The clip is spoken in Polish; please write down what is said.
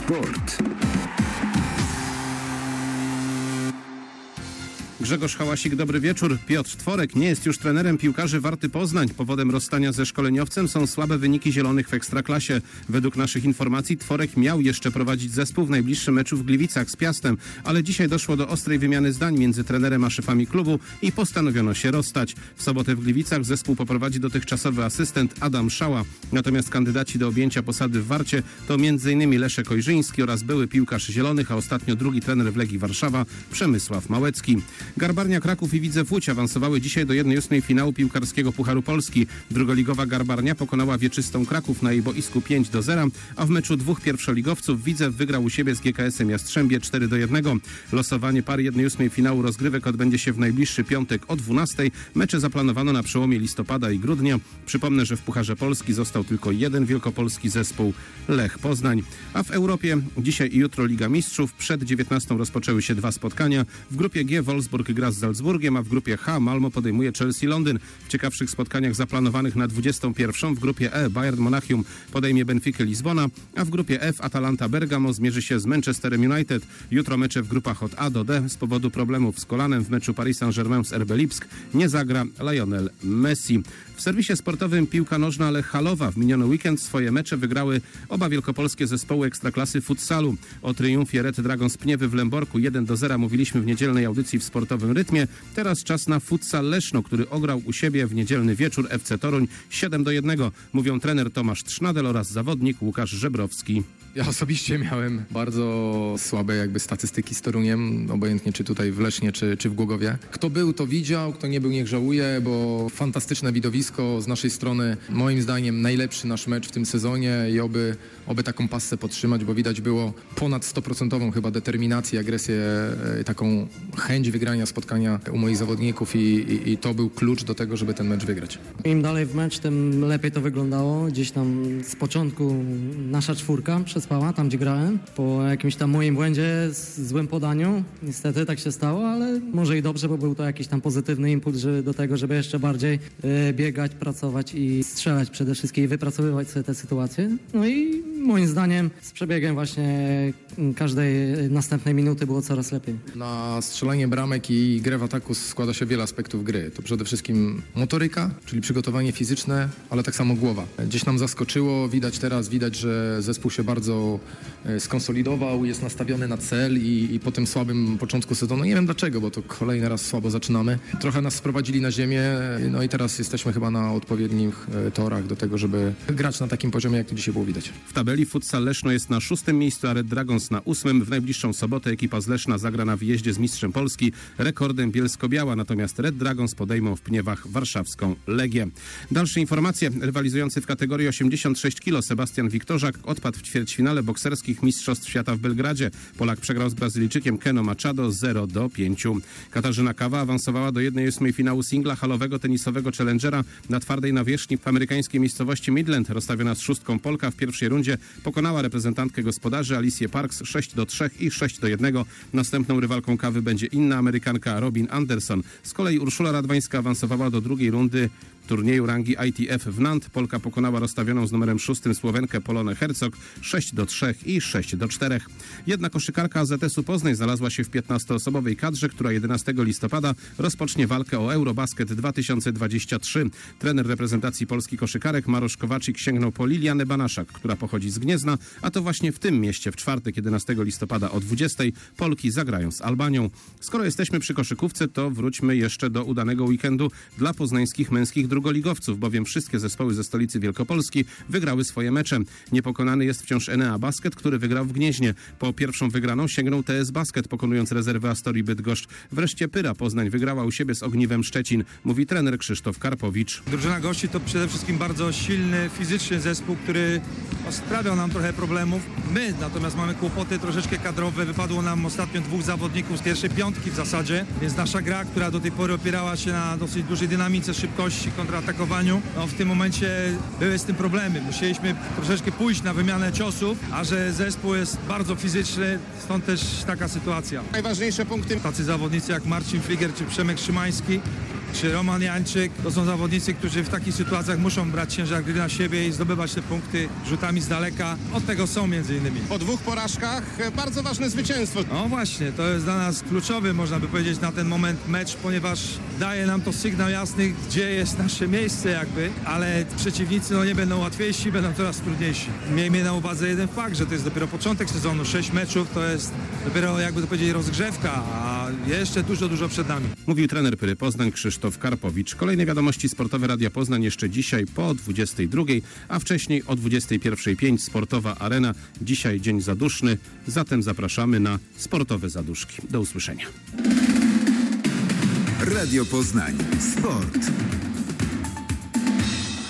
Sport. Grzegorz Hałasik, dobry wieczór. Piotr Tworek nie jest już trenerem piłkarzy Warty Poznań. Powodem rozstania ze szkoleniowcem są słabe wyniki zielonych w Ekstraklasie. Według naszych informacji Tworek miał jeszcze prowadzić zespół w najbliższym meczu w Gliwicach z Piastem, ale dzisiaj doszło do ostrej wymiany zdań między trenerem a szefami klubu i postanowiono się rozstać. W sobotę w Gliwicach zespół poprowadzi dotychczasowy asystent Adam Szała. Natomiast kandydaci do objęcia posady w Warcie to m.in. Leszek Ojrzyński oraz były piłkarz zielonych, a ostatnio drugi trener w Legii Warszawa Przemysław Małecki. Garbarnia Kraków i Widzew Łódź awansowały dzisiaj do 1/8 finału piłkarskiego Pucharu Polski. Drugoligowa Garbarnia pokonała wieczystą Kraków na jej boisku 5-0, a w meczu dwóch pierwszoligowców Widzew wygrał u siebie z GKS-em Jastrzębie 4-1. Losowanie pary 1/8 finału rozgrywek odbędzie się w najbliższy piątek o 12:00. Mecze zaplanowano na przełomie listopada i grudnia. Przypomnę, że w Pucharze Polski został tylko jeden wielkopolski zespół, Lech Poznań. A w Europie dzisiaj i jutro Liga Mistrzów. Przed 19:00 rozpoczęły się dwa spotkania. W grupie G Wolfsburg gra z Salzburgiem, a w grupie H Malmo podejmuje Chelsea Londyn. W ciekawszych spotkaniach zaplanowanych na 21:00 w grupie E Bayern Monachium podejmie Benfica Lizbona, a w grupie F Atalanta Bergamo zmierzy się z Manchesterem United. Jutro mecze w grupach od A do D. Z powodu problemów z kolanem w meczu Paris Saint-Germain z RB Lipsk nie zagra Lionel Messi. W serwisie sportowym piłka nożna Lech Halowa w miniony weekend swoje mecze wygrały oba wielkopolskie zespoły Ekstraklasy futsalu. O triumfie Red Dragons Pniewy w Lęborku 1-0 mówiliśmy w niedzielnej audycji w Sportowym Rytmie. Teraz czas na futsal Leszno, który ograł u siebie w niedzielny wieczór FC Toruń 7-1. Mówią trener Tomasz Trznadel oraz zawodnik Łukasz Żebrowski. Ja osobiście miałem bardzo słabe statystyki z Toruniem, obojętnie czy tutaj w Lesznie, czy w Głogowie. Kto był, to widział, kto nie był, niech żałuje, bo fantastyczne widowisko z naszej strony. Moim zdaniem najlepszy nasz mecz w tym sezonie i oby taką passę podtrzymać, bo widać było ponad 100% chyba determinację, agresję, taką chęć wygrania spotkania u moich zawodników i to był klucz do tego, żeby ten mecz wygrać. Im dalej w mecz, tym lepiej to wyglądało. Gdzieś tam z początku nasza czwórka przespała tam, gdzie grałem. Po jakimś tam moim błędzie, złym podaniu. Niestety tak się stało, ale może i dobrze, bo był to jakiś tam pozytywny impuls do tego, żeby jeszcze bardziej biegać, pracować i strzelać przede wszystkim i wypracowywać sobie te sytuacje. No i moim zdaniem z przebiegiem właśnie każdej następnej minuty było coraz lepiej. Na strzelanie bramek i grę w ataku składa się wiele aspektów gry. To przede wszystkim motoryka, czyli przygotowanie fizyczne, ale tak samo głowa. Gdzieś nam zaskoczyło, widać, że zespół się bardzo skonsolidował, jest nastawiony na cel i po tym słabym początku sezonu, nie wiem dlaczego, bo to kolejny raz słabo zaczynamy, trochę nas sprowadzili na ziemię, no i teraz jesteśmy chyba na odpowiednich torach do tego, żeby grać na takim poziomie, jak to dzisiaj było widać. W tabeli futsal Leszno jest na 6. miejscu, a Red Dragons na 8. W najbliższą sobotę ekipa z Leszna zagra na wyjeździe z mistrzem Polski, rekordem Bielsko-Biała, natomiast Red Dragons podejmą w Pniewach warszawską Legię. Dalsze informacje. Rywalizujący w kategorii 86 kg Sebastian Wiktorzak odpadł w ćwierćfinale bokserskich Mistrzostw Świata w Belgradzie. Polak przegrał z Brazylijczykiem Keno Machado 0-5. Katarzyna Kawa awansowała do 1/8 finału singla halowego tenisowego Challengera na twardej nawierzchni w amerykańskiej miejscowości Midland. Rozstawiona z szóstką Polka w pierwszej rundzie pokonała reprezentantkę gospodarzy Alicję Parks 6-3 i 6-1. Następną rywalką Kawy będzie inna Amerykanka Robin Anderson. Z kolei Urszula Radwańska awansowała do drugiej rundy turnieju rangi ITF w Nantes. Polka pokonała rozstawioną z numerem 6 Słowenkę Polonę Herzog 6-3 i 6-4. Jedna koszykarka AZS-u Poznań znalazła się w 15-osobowej kadrze, która 11 listopada rozpocznie walkę o Eurobasket 2023. Trener reprezentacji Polski koszykarek Marosz Kowaczyk sięgnął po Lilianę Banaszak, która pochodzi z Gniezna, a to właśnie w tym mieście w czwartek 11 listopada o 20:00 Polki zagrają z Albanią. Skoro jesteśmy przy koszykówce, to wróćmy jeszcze do udanego weekendu dla poznańskich męskich drugoligowców, bowiem wszystkie zespoły ze stolicy Wielkopolski wygrały swoje mecze. Niepokonany jest wciąż Enea Basket, który wygrał w Gnieźnie. Po pierwszą wygraną sięgnął TS Basket, pokonując rezerwę Astorii Bydgoszcz. Wreszcie Pyra Poznań wygrała u siebie z Ogniwem Szczecin, mówi trener Krzysztof Karpowicz. Drużyna gości to przede wszystkim bardzo silny, fizyczny zespół, który sprawiał nam trochę problemów. My natomiast mamy kłopoty troszeczkę kadrowe. Wypadło nam ostatnio 2 zawodników z pierwszej piątki w zasadzie, więc nasza gra, która do tej pory opierała się na dosyć dużej dynamice, szybkości, kontratakowaniu, w tym momencie były z tym problemy. Musieliśmy troszeczkę pójść na wymianę ciosów, a że zespół jest bardzo fizyczny, stąd też taka sytuacja. Najważniejsze punkty. Tacy zawodnicy jak Marcin Fliger czy Przemek Szymański, czy Roman Jańczyk. To są zawodnicy, którzy w takich sytuacjach muszą brać ciężar gry na siebie i zdobywać te punkty rzutami z daleka. Od tego są między innymi. Po 2 porażkach bardzo ważne zwycięstwo. No właśnie, to jest dla nas kluczowy, można by powiedzieć, na ten moment mecz, ponieważ daje nam to sygnał jasny, gdzie jest nasze miejsce jakby, ale przeciwnicy nie będą łatwiejsi, będą coraz trudniejsi. Miejmy na uwadze jeden fakt, że to jest dopiero początek sezonu, 6 meczów to jest dopiero, jakby to powiedzieć, rozgrzewka, a jeszcze dużo przed nami. Mówił trener Pyry Poznań Krzysztof Karpowicz. Kolejne wiadomości sportowe Radia Poznań jeszcze dzisiaj po 22, a wcześniej o 21:05 Sportowa Arena. Dzisiaj dzień zaduszny, zatem zapraszamy na sportowe zaduszki. Do usłyszenia. Radio Poznań. Sport.